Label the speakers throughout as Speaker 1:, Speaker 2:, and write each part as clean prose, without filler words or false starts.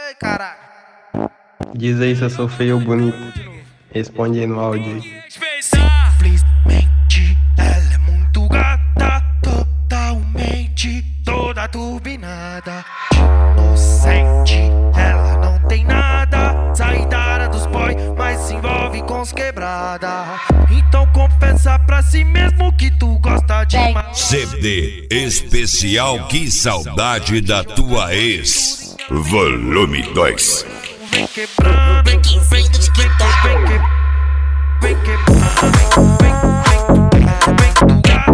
Speaker 1: Ai, caralho.
Speaker 2: Diz aí se eu sou feio ou bonito. Responde aí no áudio aí.
Speaker 1: Simplesmente ela é muito gata, totalmente toda turbinada. Inocente, ela não tem nada. Sai da área dos boy, mas se envolve com os quebrada. Então confessa pra si mesmo que tu gosta de
Speaker 3: CD especial Que Saudade da Tua Ex, volume 2.
Speaker 1: Vem quebrando, vem que vem do TikTok. Vem quebrando, vem do gato.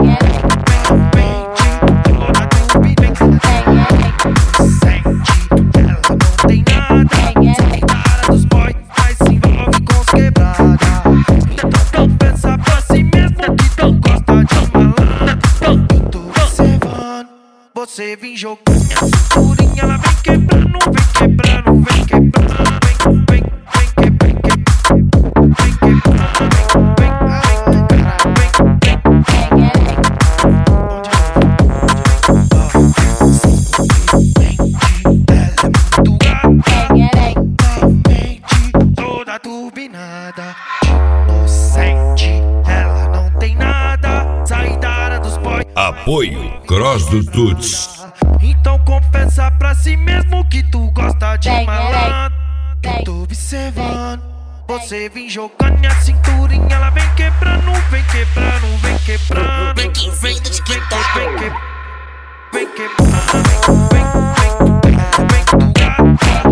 Speaker 1: Você vem jogando a cinturinha, ela vem quebrando, vem quebrando, vem quebrando, vem toda turbinada, inocente, ela não tem nada, sai da área dos boys.
Speaker 3: Apoio Cross do Tuts.
Speaker 1: Então confessa pra si mesmo que tu gosta de malandro. Eu tô observando. Você vem jogando a cinturinha, ela vem quebrando, vem quebrando, vem quebrando. Vem que vem do TikTok, vem quebrando, vem do gato.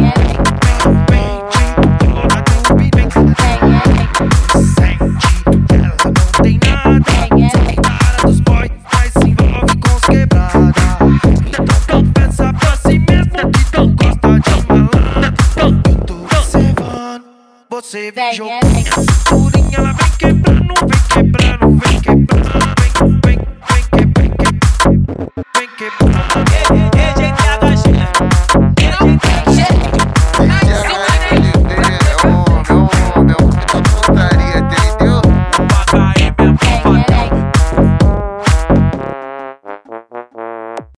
Speaker 1: Toda turbinada, sente, ela não tem nada. Sai da área dos boys, mas se envolve com os quebrada. Então pensa pra si mesmo que tu gosta de malandro. Eu tô observando. Você vem jogando a cinturinha, ela vem quebrando, vem quebrando, vem quebrando, vem quebrando.